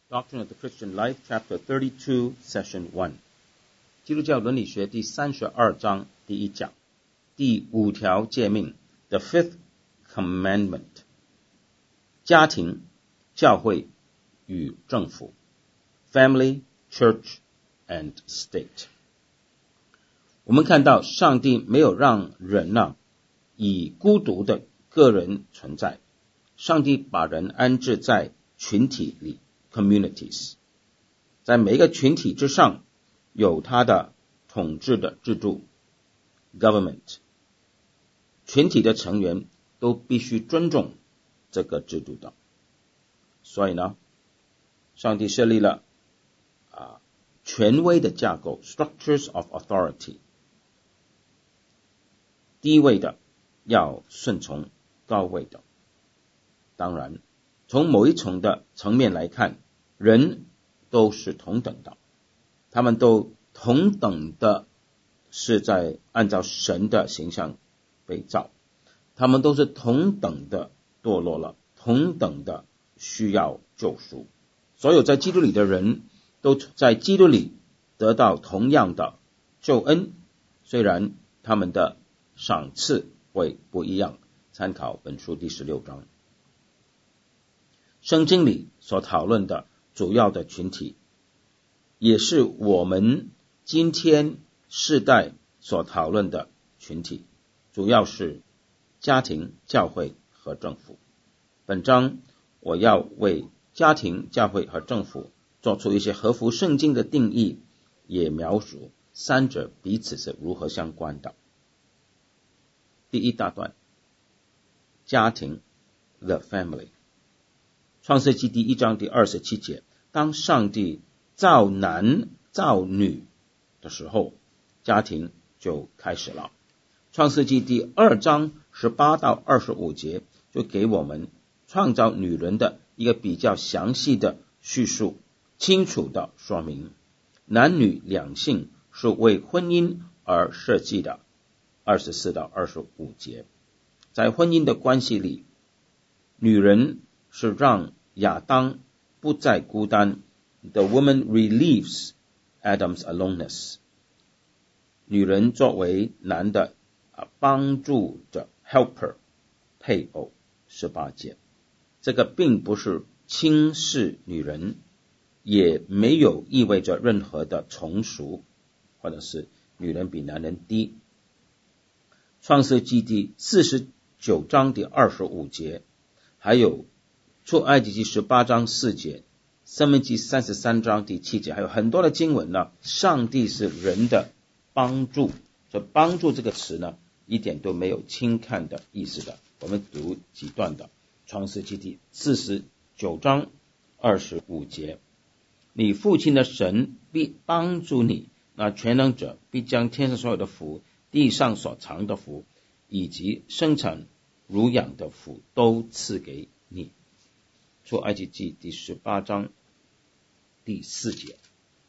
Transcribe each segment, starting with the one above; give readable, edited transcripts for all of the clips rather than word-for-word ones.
Doctrine of the Christian Life, Chapter 32, Session 1. 基督教伦理学第32章第一讲，第5条诫命 The Fifth Commandment. 家庭、教会与政府 Family, Church, and State. 我们看到上帝没有让人以孤独的个人存在，上帝把人安置在群体里 communities， 在每一个群体之上有他的统治的制度 government， 群体的成员都必须尊重这个制度的。所以呢，上帝设立了权威的架构 structures of authority， 低位的要顺从高位的。当然从某一层的层面来看，人都是同等的，他们都同等的是在按照神的形象被造，他们都是同等的堕落了，同等的需要救赎。所有在基督里的人都在基督里得到同样的救恩，虽然他们的赏赐会不一样。参考本书第16章。圣经里所讨论的主要的群体，也是我们今天世代所讨论的群体，主要是家庭、教会和政府。本章我要为家庭、教会和政府做出一些合乎圣经的定义，也描述三者彼此是如何相关的。第一大段，家庭 The Family。创世纪第1章第27节，当上帝造男造女的时候，家庭就开始了。创世纪第2章18到25节就给我们创造女人的一个比较详细的叙述，清楚的说明男女两性是为婚姻而设计的。24到25节，在婚姻的关系里，女人是让亚当不再孤单 The woman relieves Adam's aloneness。 女人作为男的帮助者 helper 配偶。18节，这个并不是轻视女人，也没有意味着任何的从属，或者是女人比男人低。创世纪第49章第25节，还有出埃及记18章4节，申命记33章第7节，还有很多的经文呢，上帝是人的帮助。这帮助这个词呢，一点都没有轻看的意思的。我们读几段的。创世纪第49章25节，你父亲的神必帮助你，那全能者必将天上所有的福，地上所藏的福，以及生产乳养的福都赐给你。出埃及记第18章第4节，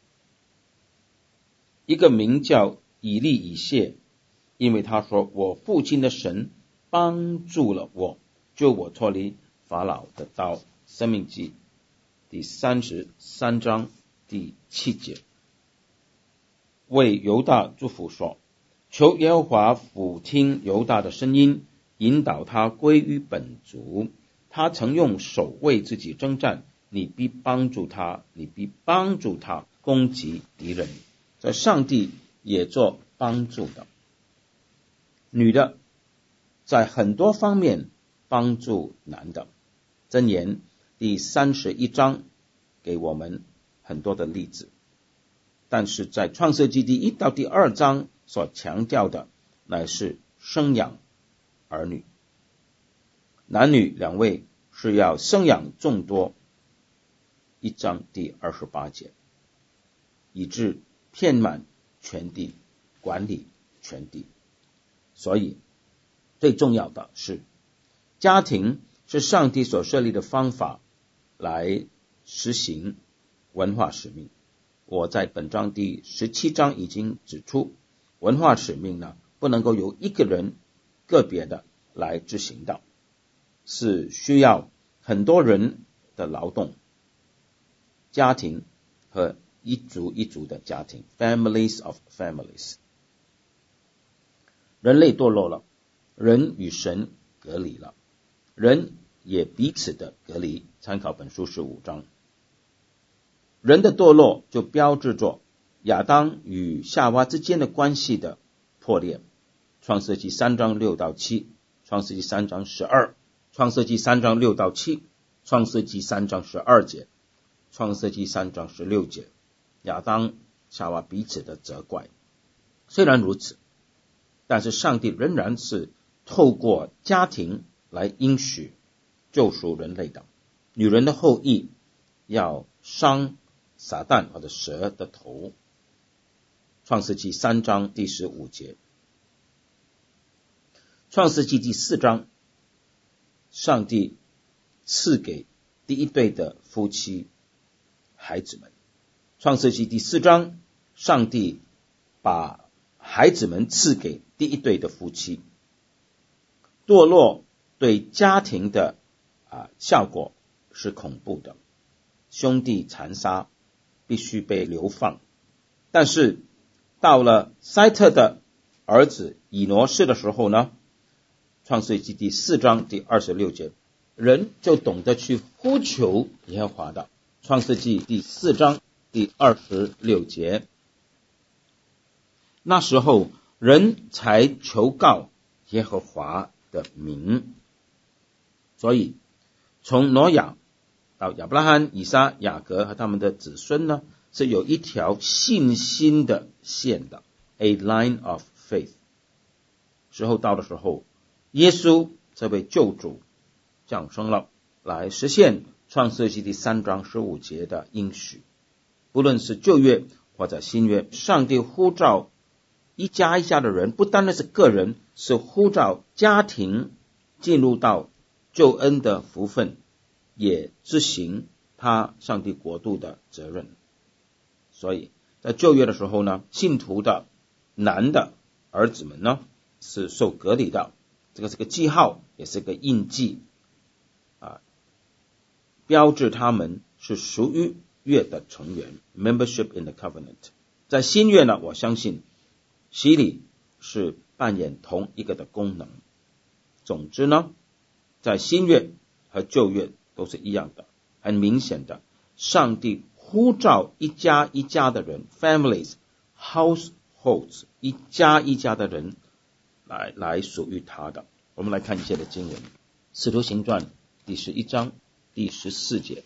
一个名叫以利以谢，因为他说，我父亲的神帮助了我，救我脱离法老的刀。申命记第33章第7节，为犹大祝福说，求耶和华俯听犹大的声音，引导他归于本族。他曾用手为自己征战，你必帮助他，你必帮助他攻击敌人。在上帝也做帮助的。女的在很多方面帮助男的。箴言第31章给我们很多的例子，但是在创世纪第1到第2章所强调的乃是生养儿女，男女两位是要生养众多。1章第28节，以致遍满全地，管理全地。所以最重要的是，家庭是上帝所设立的方法来实行文化使命。我在本章第17章已经指出，文化使命呢，不能够由一个人个别的来执行的，是需要很多人的劳动。 家庭和一族一族的家庭 families of families。 人类堕落了，人与神隔离了，人也彼此的隔离，参考本书15章。人的堕落就标志着亚当与夏娃之间的关系的破裂。创世纪3章6到7，创世纪3章12，创世纪3章6到7，创世纪3章12节，创世纪3章16节，亚当夏娃彼此的责怪。虽然如此，但是上帝仍然是透过家庭来应许救赎人类的。女人的后裔要伤撒旦或者蛇的头，创世纪3章第15节。创世纪第4章，上帝赐给第一对的夫妻孩子们。创世纪第4章，上帝把孩子们赐给第一对的夫妻。堕落对家庭的效果是恐怖的，兄弟残杀，必须被流放。但是到了塞特的儿子以挪士的时候呢，创世纪第4章第26节，人就懂得去呼求耶和华的。创世纪第4章第26节，那时候人才求告耶和华的名。所以从挪亚到亚伯拉罕、以撒、雅各和他们的子孙呢，是有一条信心的线的 ，a line of faith。时候到的时候，耶稣这位救主降生了，来实现创世纪第3章15节的应许。不论是旧约或者新约，上帝呼召一家一家的人，不单单是个人，是呼召家庭进入到救恩的福分，也执行他上帝国度的责任。所以在旧约的时候呢，信徒的男的儿子们呢是受隔离的，这个是个记号，也是个印记标志他们是属于约的成员 membership in the covenant。 在新约呢，我相信洗礼是扮演同一个的功能。总之呢，在新约和旧约都是一样的，很明显的，上帝呼召一家一家的人 families households， 一家一家的人来属于他的。我们来看一些的经文。使徒行传第11章第14节，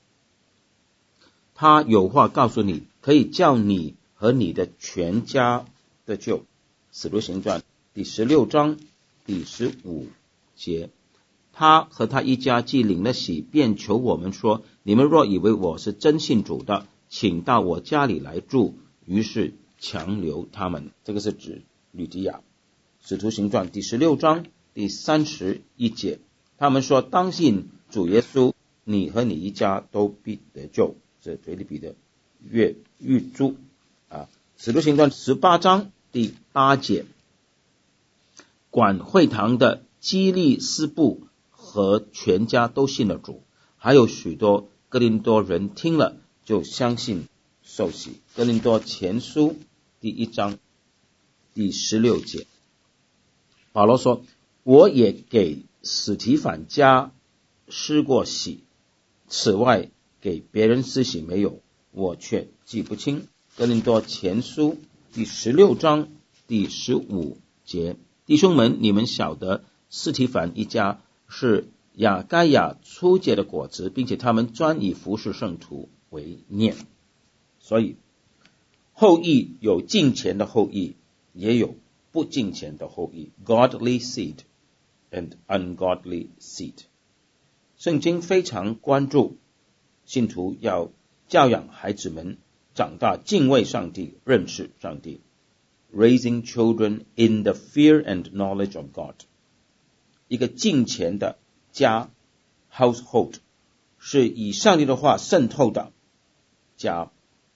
他有话告诉你，可以叫你和你的全家得救。使徒行传第16章第15节，他和他一家既领了洗，便求我们说，你们若以为我是真信主的，请到我家里来住，于是强留他们。这个是指吕底亚。使徒行传第16章第31节，他们说，当信主耶稣，你和你一家都必得救。这腓立比的狱卒。使徒行传18章第8节，管会堂的基利斯布和全家都信了主，还有许多哥林多人听了就相信受洗。哥林多前书第1章第16节，保罗说，我也给史提反家施过洗，此外给别人施洗没有，我却记不清。哥林多前书第16章第15节，弟兄们，你们晓得史提反一家是亚该亚初结的果子，并且他们专以服侍圣徒为念。所以后裔有敬虔的后裔，也有不敬虔的后裔， godly seed and ungodly seed。 圣经非常关注信徒要教养孩子们长大敬畏上帝，认识上帝， raising children in the fear and knowledge of God。 一个敬虔的家 household 是以上帝的话渗透的家。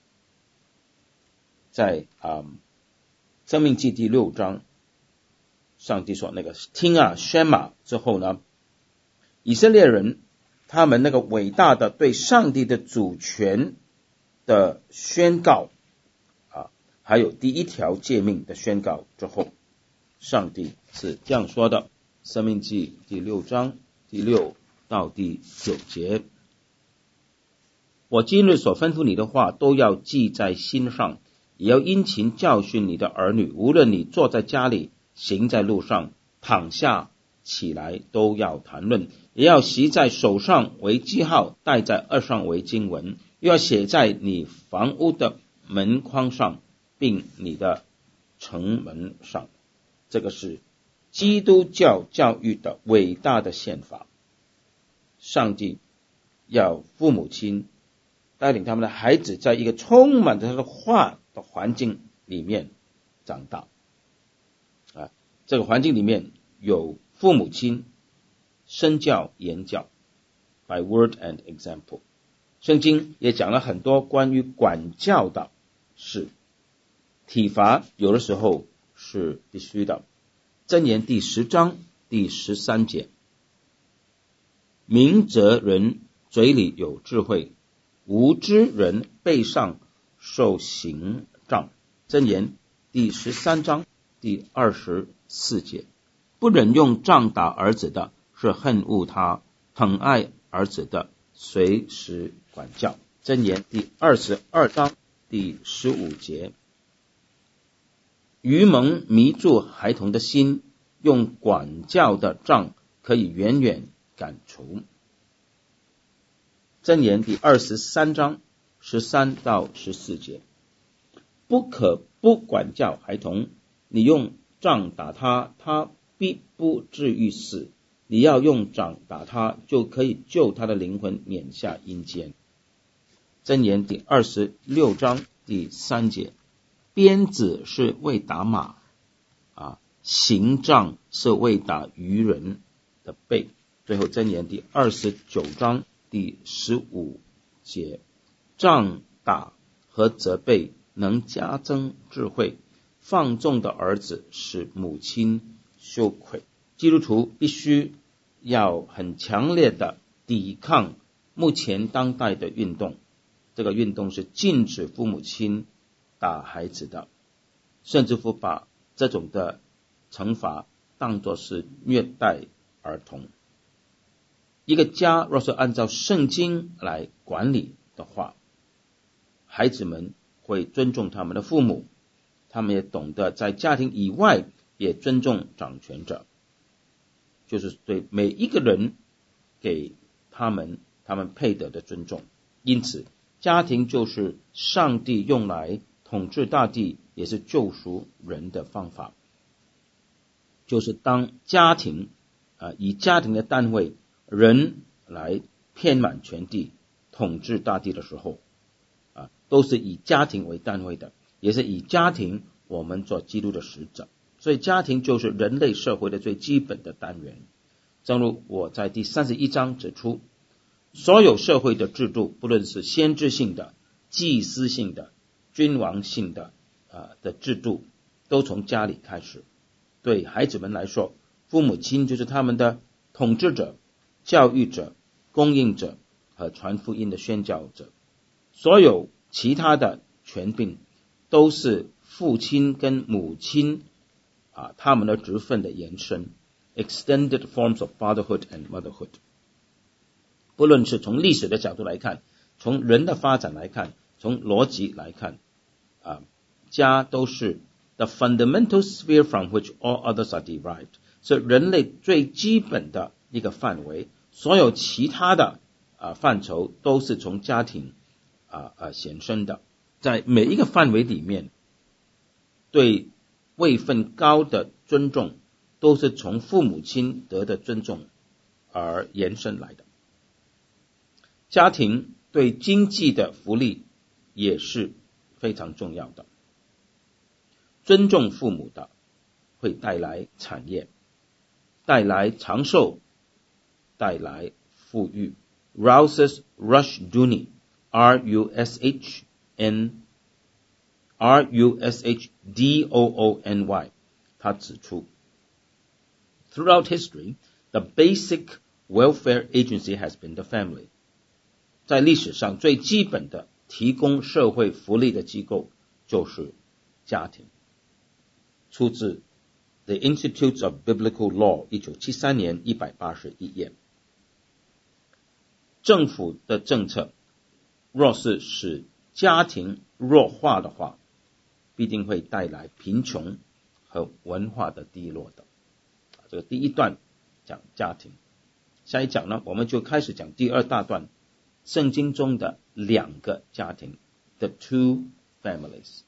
在申命记第6章，上帝说那个听啊 Shema 之后呢，以色列人他们那个伟大的对上帝的主权的宣告还有第一条诫命的宣告之后，上帝是这样说的，申命记第6章第6到第9节，我今日所吩咐你的话都要记在心上，也要殷勤教训你的儿女，无论你坐在家里，行在路上，躺下起来，都要谈论，也要习在手上为记号，戴在耳上为经文，又要写在你房屋的门框上，并你的城门上。这个是基督教教育的伟大的宪法。上帝要父母亲带领他们的孩子在一个充满着他的话的环境里面长大这个环境里面有父母亲身教言教 by word and example。 圣经也讲了很多关于管教的事，体罚有的时候是必须的。箴言第10章第13节，明哲人嘴里有智慧，无知人背上受刑杖。箴言第13章第24节，不忍用杖打儿子的是恨恶他，疼爱儿子的随时管教。箴言第22章第15节，愚蒙迷住孩童的心，用管教的杖可以远远赶除。箴言第23章13到14节，不可不管教孩童，你用杖打他，他必不至于死，你要用杖打他，就可以救他的灵魂免下阴间。箴言第26章第3节，鞭子是为打马刑杖是为打愚人的背。最后箴言第29章第15节，杖打和责备能加增智慧，放纵的儿子使母亲羞愧。基督徒必须要很强烈的抵抗目前当代的运动，这个运动是禁止父母亲打孩子的，甚至乎把这种的惩罚当作是虐待儿童。一个家若是按照圣经来管理的话，孩子们会尊重他们的父母，他们也懂得在家庭以外也尊重掌权者，就是对每一个人给他们配得的尊重。因此家庭就是上帝用来统治大地也是救赎人的方法，就是当家庭以家庭的单位人来遍满全地统治大地的时候都是以家庭为单位的，也是以家庭我们做基督的使者。所以家庭就是人类社会的最基本的单元。正如我在第31章指出，所有社会的制度，不论是先知性的、祭司性的、君王性的制度，都从家里开始。对孩子们来说，父母亲就是他们的统治者、教育者、供应者和传福音的宣教者。所有其他的权柄都是父亲跟母亲他们的职分的延伸， extended forms of fatherhood and motherhood。 不论是从历史的角度来看，从人的发展来看，从逻辑来看家都是 the fundamental sphere from which all others are derived， 是人类最基本的一个范围，所有其他的范畴都是从家庭显生的。在每一个范围里面，对位分高的尊重都是从父母亲得的尊重而延伸来的。家庭对经济的福利也是非常重要的。尊重父母的会带来产业，带来长寿，带来富裕。 Rouses Rushdoony Rushdoony他指出 Throughout history, the basic welfare agency has been the family. 在历史上最基本的提供社会福利的机构就是家庭。出自 The Institutes of Biblical Law 1973年181页。政府的政策若是使家庭弱化的话，必定会带来贫穷和文化的低落的。这个第一段讲家庭，下一讲呢，我们就开始讲第二大段，圣经中的两个家庭 The two families。